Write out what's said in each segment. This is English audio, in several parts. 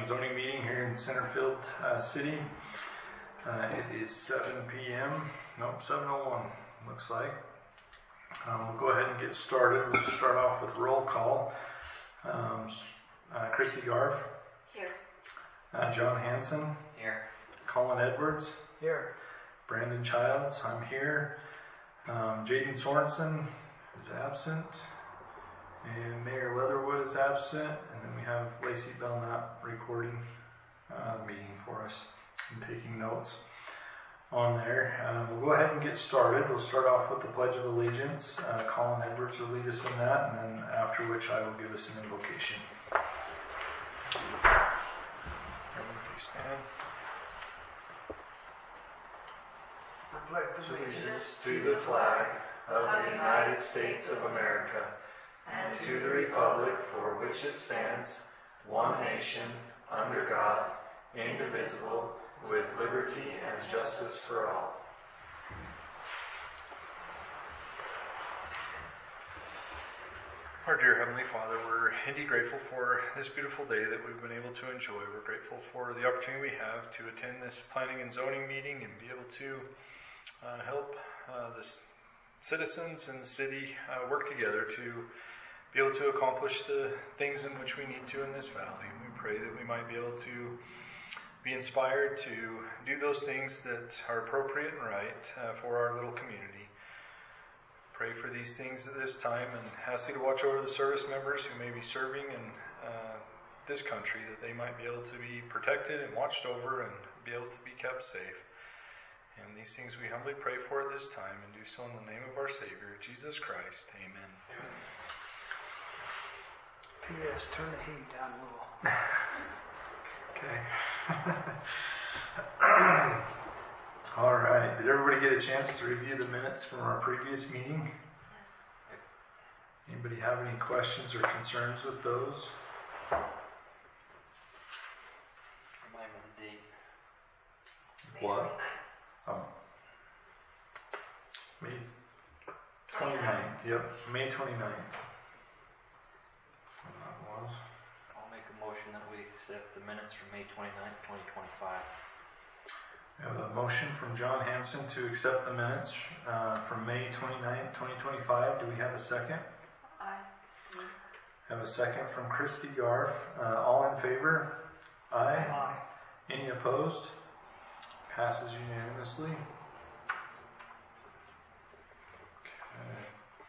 and Zoning meeting here in Centerfield City. It is 7 p.m. Nope, 7:01 looks like. We'll go ahead and get started. We'll just start off with roll call. Christy Garf. Here. John Hanson. Here. Colin Edwards. Here. Brandon Childs. I'm here. Jaden Sorensen is absent. And Mayor Leatherwood is absent. And then we have Lacey Belknap recording the meeting for us and taking notes on there. We'll go ahead and get started. We'll start off with the Pledge of Allegiance. Colin Edwards will lead us in that, and then after which I will give us an invocation. Everyone please stand. I pledge allegiance to the flag of the United States of America and to the republic for which it stands, one nation, under God, indivisible, with liberty and justice for all. Our dear Heavenly Father, we're indeed grateful for this beautiful day that we've been able to enjoy. We're grateful for the opportunity we have to attend this planning and zoning meeting and be able to help the citizens in the city work together to be able to accomplish the things in which we need to in this valley. We pray that we might be able to be inspired to do those things that are appropriate and right for our little community. Pray for these things at this time and ask you to watch over the service members who may be serving in this country, that they might be able to be protected and watched over and be able to be kept safe. And these things we humbly pray for at this time and do so in the name of our Savior, Jesus Christ. Amen. P.S. Turn the heat down a little. Okay. All right. Did everybody get a chance to review the minutes from our previous meeting? Yes. Anybody have any questions or concerns with those? Remind me the date. What? Oh. May 29th. Yep. May 29th. That was. I'll make a motion that we accept the minutes from May 29th, 2025. We have a motion from John Hanson to accept the minutes from May 29th, 2025. Do we have a second? Aye. Have a second from Christy Garf. All in favor? Aye. Aye. Any opposed? Passes unanimously. Okay.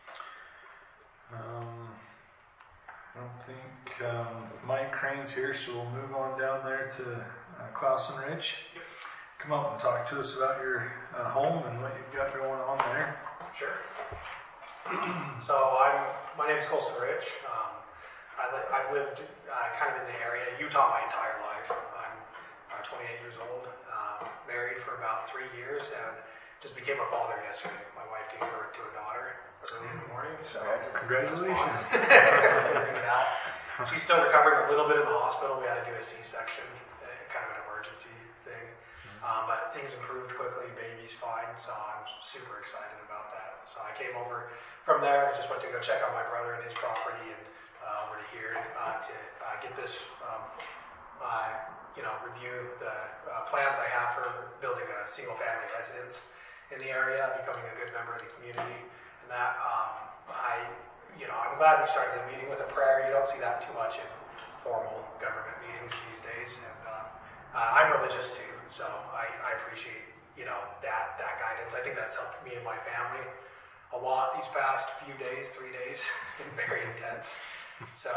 I don't think Mike Crane's here, so we'll move on down there to Clausen Ridge. Come up and talk to us about your home and what you've got going on there. Sure. So my name is Colson Rich. I've lived kind of in the area, Utah, my entire life. I'm 28 years old, married for about 3 years, and just became a father yesterday. My wife gave birth to a daughter early in the morning. So congratulations. She's still recovering a little bit in the hospital. We had to do a C-section, kind of an emergency thing. But things improved quickly. Baby's fine, so I'm super excited about that. So I came over from there. I just went to go check on my brother and his property, and over to here to get this, review the plans I have for building a single-family residence in the area, becoming a good member of the community, and that I'm glad we started the meeting with a prayer. You don't see that too much in formal government meetings these days, and I'm religious too. So I appreciate, that guidance. I think that's helped me and my family a lot these past few days, 3 days, been very intense. So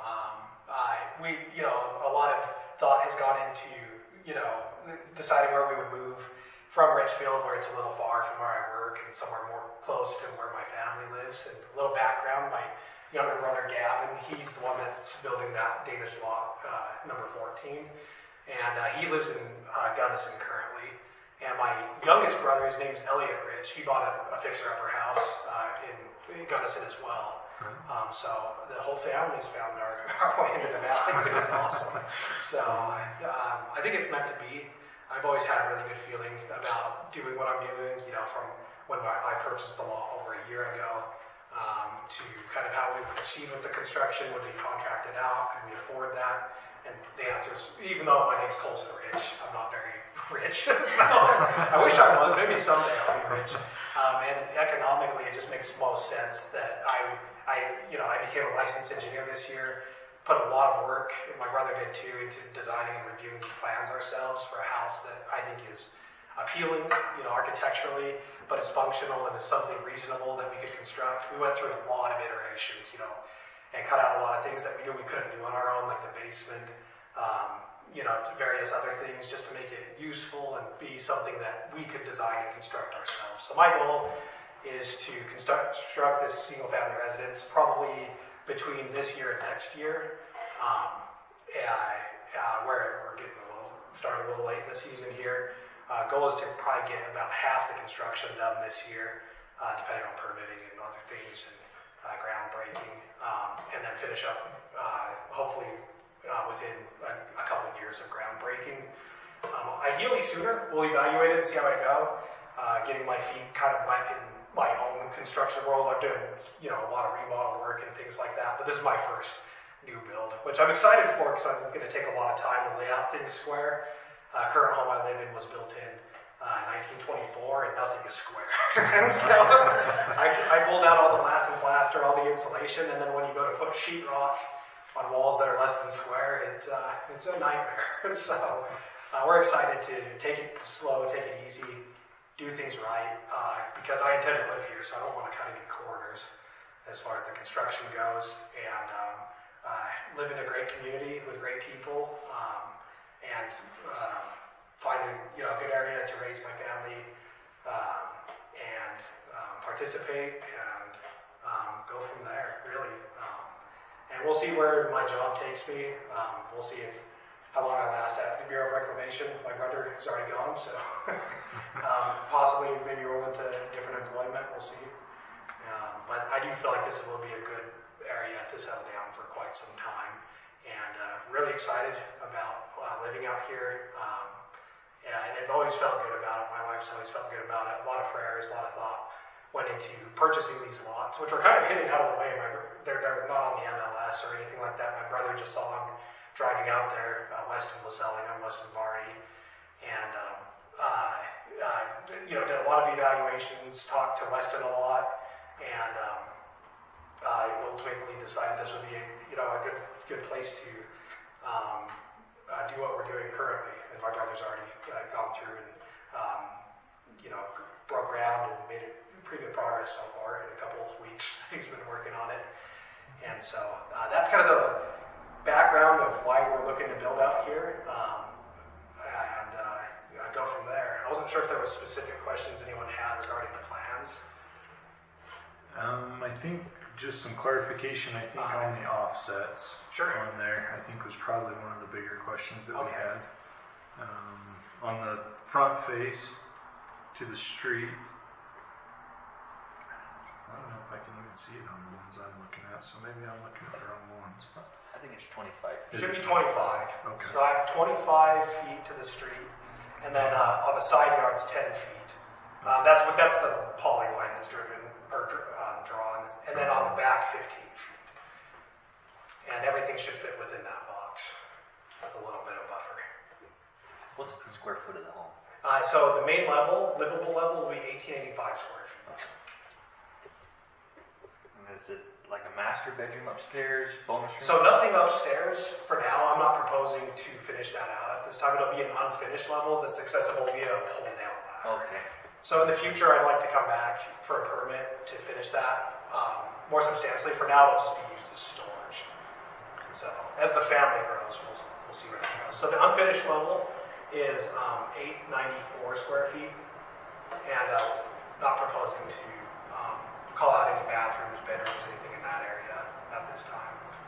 a lot of thought has gone into, deciding where we would move from Richfield, where it's a little far from where I work, and somewhere more close to where my family lives. And a little background, my younger brother Gavin, he's the one that's building that Davis lot number 14. And he lives in Gunnison currently. And my youngest brother, his name's Elliot Rich, he bought a fixer-upper house in Gunnison as well. So the whole family's found our way into the valley, which is awesome. So I think it's meant to be. I've always had a really good feeling about doing what I'm doing, from when I purchased the lot over a year ago. to kind of how we proceed with the construction. Would we contract it out? Can we afford that? And the answer is, even though my name's Colson Rich, I'm not very rich. So I wish I was. Maybe someday I'll be rich. And economically, it just makes most sense that I became a licensed engineer this year. Put a lot of work, and my brother did too, into designing and reviewing these plans ourselves for a house that I think is appealing, architecturally, but is functional and is something reasonable that we could construct. We went through a lot of iterations, and cut out a lot of things that we knew we couldn't do on our own, like the basement, various other things, just to make it useful and be something that we could design and construct ourselves. So my goal is to construct this single-family residence probably between this year and next year, where we're getting starting a little late in the season here. Goal is to probably get about half the construction done this year, depending on permitting and other things and groundbreaking, and then finish up hopefully within a couple of years of groundbreaking. Ideally sooner. We'll evaluate it and see how I go. Getting my feet kind of wet in my own construction world. I'm doing, a lot of remodel work and things like that, but this is my first new build, which I'm excited for because I'm going to take a lot of time to lay out things square. Current home I live in was built in 1924 and nothing is square. And so I pulled out all the lath and plaster, all the insulation, and then when you go to put sheetrock on walls that are less than square, it's a nightmare. So we're excited to take it slow, take it easy, do things right, because I intend to live here, so I don't want to cut any corners as far as the construction goes, and live in a great community with great people, and finding a good area to raise my family, and participate, and go from there, really. And we'll see where my job takes me. We'll see how long I last at the Bureau of Reclamation. My brother is already gone, so possibly maybe roll into different employment. We'll see. But I do feel like this will be a good area to settle down for quite some time, and really excited about living out here. And I've always felt good about it. My wife's always felt good about it. A lot of prayers, a lot of thought went into purchasing these lots, which were kind of hidden out of the way. They're not on the MLS or anything like that. My brother just saw them driving out there. Weston was selling them, Weston Barney, and did a lot of evaluations, talked to Weston a lot, and ultimately decided this would be a good place to do what we're doing currently. And my brother's already gone through and broke ground and made it pretty good progress so far in a couple of weeks. He's been working on it, and so that's kind of the background of why we're looking to build out here, and go from there. I wasn't sure if there were specific questions anyone had regarding the plans. I think just some clarification, on the offsets. Sure. On there, I think was probably one of the bigger questions that we had. On the front face to the street, I don't know if I can even see it on the ones I'm looking at, so maybe I'm looking at the wrong ones. But I think it's 25. It should be 25. Okay. So I have 25 feet to the street, and then on the side yards 10 feet. That's the polyline that's driven or drawn, and then on the back 15 feet. And everything should fit within that box with a little bit of buffer. What's the square foot of the home? So the main level, livable level, will be 1885 square feet. Okay. And is it like a master bedroom upstairs, bonus room? So nothing upstairs for now. I'm not proposing to finish that out at this time. It'll be an unfinished level that's accessible via a pull-down ladder. Okay. So in the future, I'd like to come back for a permit to finish that more substantially. For now, it'll just be used as storage. So as the family grows, we'll see where that goes. So the unfinished level is 894 square feet, and not proposing to call out any bathrooms, bedrooms, anything in that area at this time.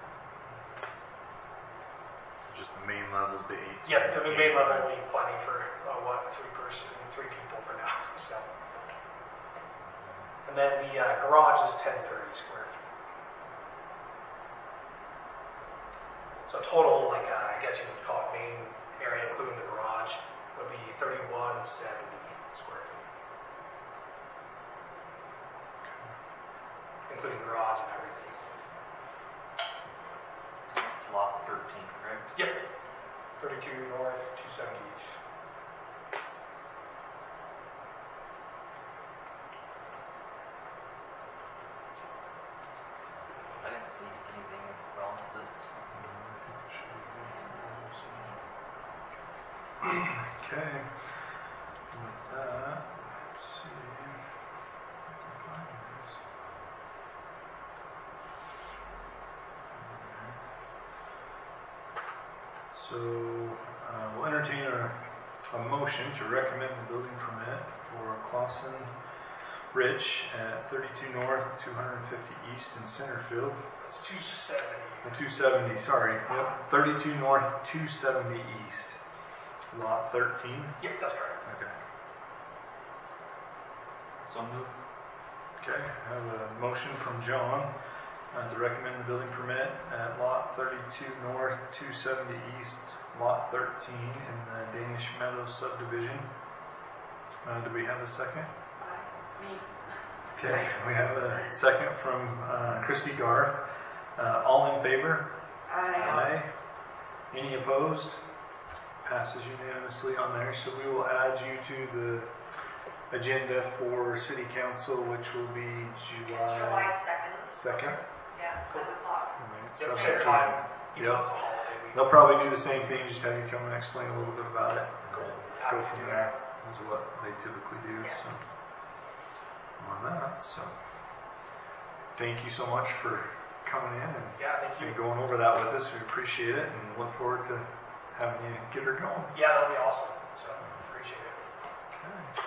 just the main levels, the 8. Yeah, the main level will be plenty for three people for now. So, and then the garage is 1030 square feet. So total, like I guess you would call it main area, including the garage, would be 3170 square feet. And including garage and everything. It's lot 13, correct? Yep. 32 north, 270 east. I didn't see anything wrong with it. Okay. With that, let's see. If I can find this. So, we'll entertain a motion to recommend the building permit for Clausen Rich at 32 North, 250 East in Centerfield. That's 270. 270, sorry. Yep, 32 North, 270 East. Lot 13. Yep, that's correct. Okay. So move. Okay, I have a motion from John to recommend the building permit at Lot 32 North, 270 East, Lot 13 in the Danish Meadows subdivision. Do we have a second? Me. Okay, we have a second from Christy Garth. All in favor? Aye. Any opposed? Passes unanimously on there. So we will add you to the agenda for City Council, which will be It's July 2nd. 2nd. Yeah, 7 o'clock. All right, Yep, 7 same p.m. time. Even though Yep. it's a holiday week. They'll probably do the same thing, just have you come and explain a little bit about it. Cool. Go from there. Is what they typically do. Yeah. So on that, so thank you so much for coming in and Yeah, thank you. going over that with us. We appreciate it and look forward to having you get her going. Yeah, that'll be awesome. So, appreciate it. Okay.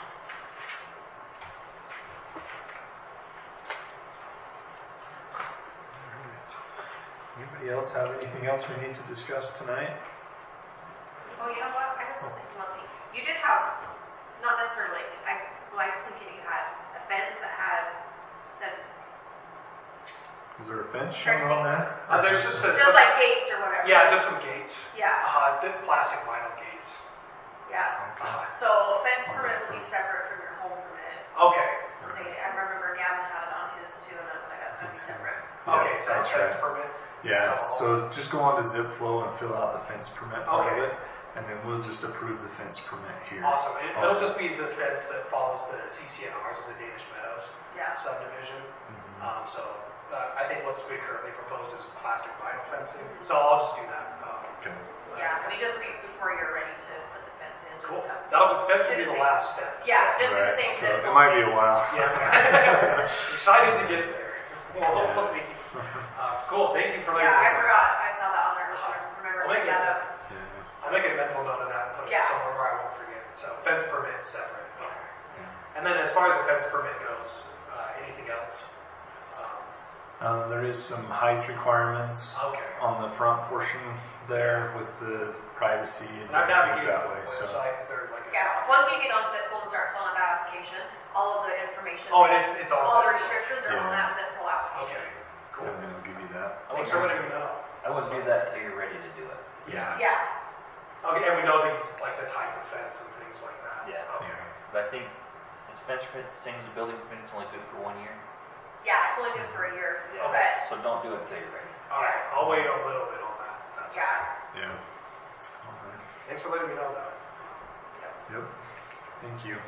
Alright. Anybody else have anything else we need to discuss tonight? Oh, you know what? I was just thinking one thing. You did have, not necessarily, I was thinking you had a fence that said, Is there a fence shown on there? There's just a, just like gates or whatever. yeah, just some gates. Yeah, The plastic vinyl gates. yeah. Okay. So a fence permit will be separate from your home permit. Okay. Say, I remember Gavin had it on his too, and I was like, that's gonna be separate. Yeah, Okay, so that's fence right. permit. Yeah, so just go on to Zipflow and fill out the fence permit part of Okay. it, and then we'll just approve the fence permit here. Awesome. It'll just be the fence that follows the CCNRs of the Danish Meadows Yeah. subdivision. Mhm. So I think what's being currently proposed is plastic vinyl fencing. So I'll just do that. Okay. Yeah, I mean, just before you're ready to put the fence in. Just Cool. have- The fence will be the last step. Yeah, just do the Right, same so thing. it might be a while. Yeah. Excited to get there. We'll see. Cool. Thank you for letting Yeah, me I know. forgot. I saw that on there. I remember I'll make putting that it- up. Yeah. I'll make a mental note of that and put it Yeah. somewhere where I won't forget. So fence permit separate. Okay. Yeah. And then as far as the fence permit goes, anything else? There is some height requirements Okay. on the front portion there with the privacy and And I've things navigated that the way. So website. Is there like a... Yeah, once you get on Zipflow and start filling out that application, all of the information. Oh, and it's all All the set. restrictions are on Yeah. that Zipflow application. Okay. Cool. and then we'll give you that. Thanks for letting me know. I wouldn't do that until you're ready to do it. Yeah. Yeah, Okay, and we know these, like the type of fence and things like that. Yeah. Okay. Yeah. But I think this fence permit, same as a building permit, it's only good for 1 year. yeah, it's only good for a year. Okay. But, So don't do it until you're ready. All right. I'll wait a little bit on that. That's yeah, Yeah. All right. Thanks for letting me know that. Yep. Thank you.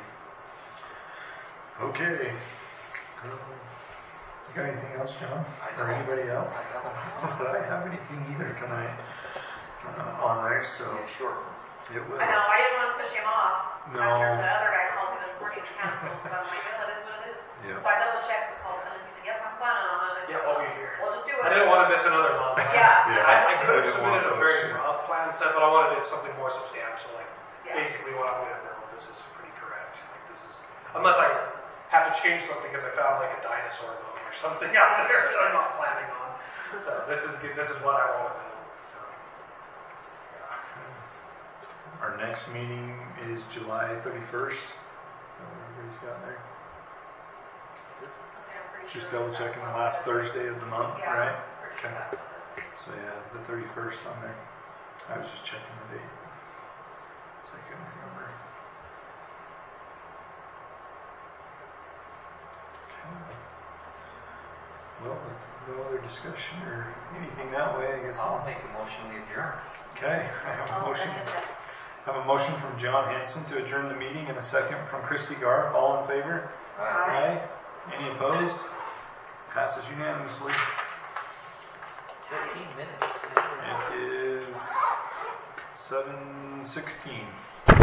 Okay. You got anything else, John? Or anybody else? I don't Not that I have anything either tonight on there, so Yeah, short one. it will. I know, I didn't want to push him off. No. After the other guy called me this morning to cancel, so I'm like, yeah, that is what it is. Yeah. So I double checked with Paulson, and he said, yep, I'm planning on it. Yeah, I'll be here. We'll just do I it. didn't want to miss another month. Yeah. Yeah. I could have didn't want submitted a those very to- rough plan set, but I wanted it something more substantial, like Yeah. basically what I'm going to know. This is pretty correct. Like this is, unless I have to change something because I found like a dinosaur bone or something out there that I'm not planning on. So this is what I want to know. So Our next meeting is July 31st. Everybody's got there. I'm pretty Just sure double checking the that's last what it is. Thursday of the month, Yeah, right? pretty Okay. sure that's what it is. So yeah, the 31st on there. I was just checking the date. So I couldn't remember. Okay. Well, with no other discussion or anything that way, I guess. I'll make a motion we adjourn. Okay, I have a I'll motion. second that. I have a motion from John Hanson to adjourn the meeting and a second from Christy Garth. All in favor? Aye. Any opposed? Passes unanimously. 15 minutes. It is 7:16.